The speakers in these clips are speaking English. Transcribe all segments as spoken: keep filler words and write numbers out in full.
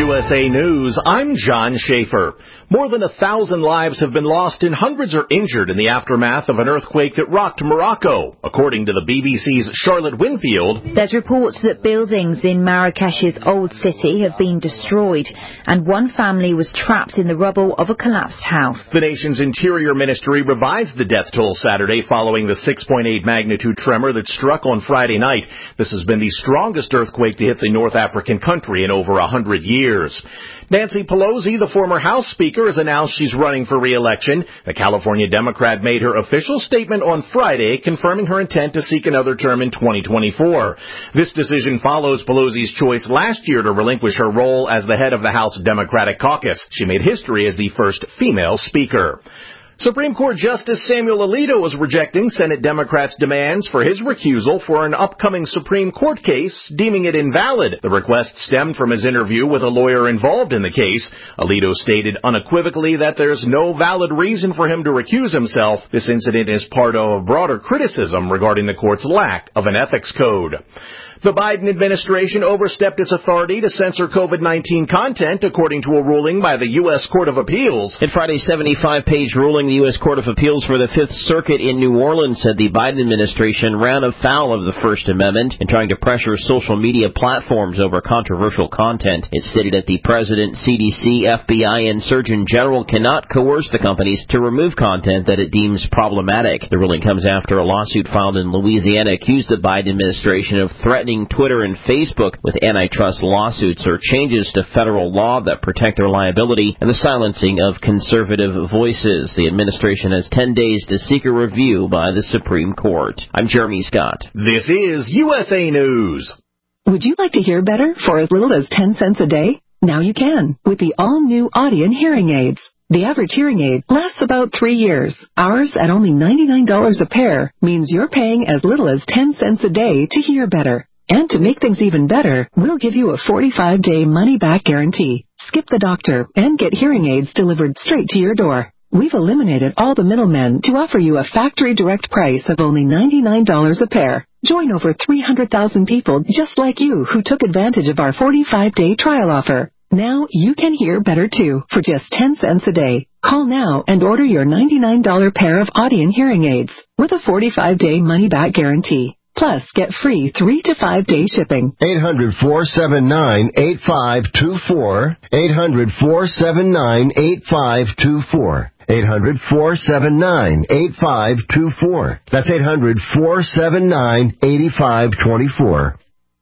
U S A News, I'm John Schaefer. More than a thousand lives have been lost and hundreds are injured in the aftermath of an earthquake that rocked Morocco, according to the B B C's Charlotte Winfield. There's reports that buildings in Marrakesh's old city have been destroyed, and one family was trapped in the rubble of a collapsed house. The nation's Interior Ministry revised the death toll Saturday following the six point eight magnitude tremor that struck on Friday night. This has been the strongest earthquake to hit the North African country in over a hundred years. Nancy Pelosi, the former House Speaker, has announced she's running for re-election. The California Democrat made her official statement on Friday, confirming her intent to seek another term in twenty twenty-four. This decision follows Pelosi's choice last year to relinquish her role as the head of the House Democratic Caucus. She made history as the first female Speaker. Supreme Court Justice Samuel Alito is rejecting Senate Democrats' demands for his recusal for an upcoming Supreme Court case, deeming it invalid. The request stemmed from his interview with a lawyer involved in the case. Alito stated unequivocally that there's no valid reason for him to recuse himself. This incident is part of a broader criticism regarding the court's lack of an ethics code. The Biden administration overstepped its authority to censor COVID nineteen content, according to a ruling by the U S Court of Appeals. In Friday's seventy-five page ruling, the U S Court of Appeals for the Fifth Circuit in New Orleans said the Biden administration ran afoul of the First Amendment in trying to pressure social media platforms over controversial content. It stated that the president, C D C, F B I, and Surgeon General cannot coerce the companies to remove content that it deems problematic. The ruling comes after a lawsuit filed in Louisiana accused the Biden administration of threatening Twitter and Facebook with antitrust lawsuits or changes to federal law that protect their liability and the silencing of conservative voices. The administration has ten days to seek a review by the Supreme Court. I'm Jeremy Scott. This is U S A News. Would you like to hear better for as little as ten cents a day? Now you can with the all-new Audien hearing aids. The average hearing aid lasts about three years. Ours, at only ninety-nine dollars a pair, means you're paying as little as ten cents a day to hear better. And to make things even better, we'll give you a forty-five day money-back guarantee. Skip the doctor and get hearing aids delivered straight to your door. We've eliminated all the middlemen to offer you a factory direct price of only ninety-nine dollars a pair. Join over three hundred thousand people just like you who took advantage of our forty-five day trial offer. Now you can hear better too for just ten cents a day. Call now and order your ninety-nine dollars pair of Audien hearing aids with a forty-five day money-back guarantee. Plus, get free three to five day shipping. eight hundred, four seven nine, eight five two four. eight hundred, four seven nine, eight five two four. eight hundred, four seven nine, eight five two four. That's eight hundred, four seven nine, eight five two four.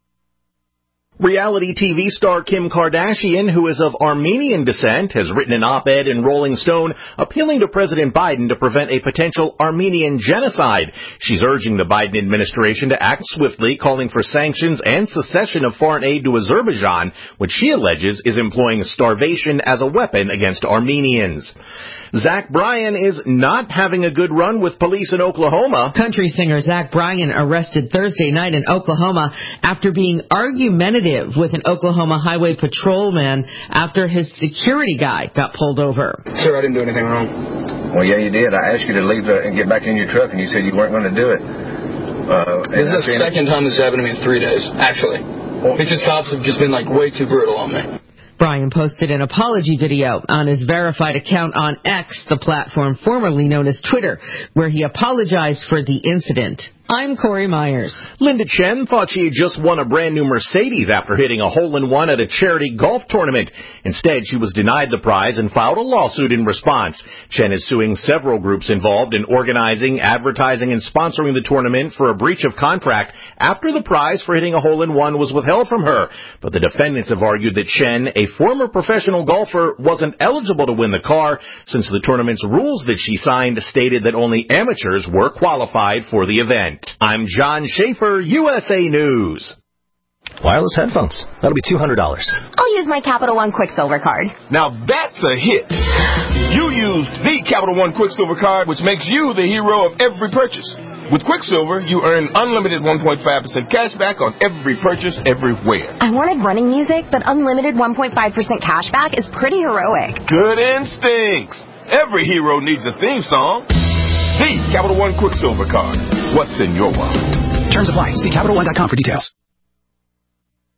Reality T V star Kim Kardashian, who is of Armenian descent, has written an op-ed in Rolling Stone appealing to President Biden to prevent a potential Armenian genocide. She's urging the Biden administration to act swiftly, calling for sanctions and cessation of foreign aid to Azerbaijan, which she alleges is employing starvation as a weapon against Armenians. Zach Bryan is not having a good run with police in Oklahoma. Country singer Zach Bryan arrested Thursday night in Oklahoma after being argumentative with an Oklahoma Highway Patrolman after his security guy got pulled over. Sir, I didn't do anything wrong. Well, yeah, you did. I asked you to leave the, and get back in your truck, and you said you weren't going to do it. Uh, this is the second time this happened to me in three days, actually. Because cops have just been, like, way too brutal on me. Bryan posted an apology video on his verified account on X, the platform formerly known as Twitter, where he apologized for the incident. I'm Corey Myers. Linda Chen thought she had just won a brand new Mercedes after hitting a hole-in-one at a charity golf tournament. Instead, she was denied the prize and filed a lawsuit in response. Chen is suing several groups involved in organizing, advertising, and sponsoring the tournament for a breach of contract after the prize for hitting a hole-in-one was withheld from her. But the defendants have argued that Chen, a former professional golfer, wasn't eligible to win the car since the tournament's rules that she signed stated that only amateurs were qualified for the event. I'm John Schaefer, U S A News. Wireless headphones. That'll be two hundred dollars. I'll use my Capital One Quicksilver card. Now that's a hit. You used the Capital One Quicksilver card, which makes you the hero of every purchase. With Quicksilver, you earn unlimited one point five percent cash back on every purchase everywhere. I wanted running music, but unlimited one point five percent cash back is pretty heroic. Good instincts. Every hero needs a theme song. The Capital One Quicksilver card. What's in your wallet? Terms apply. See Capital One dot com for details.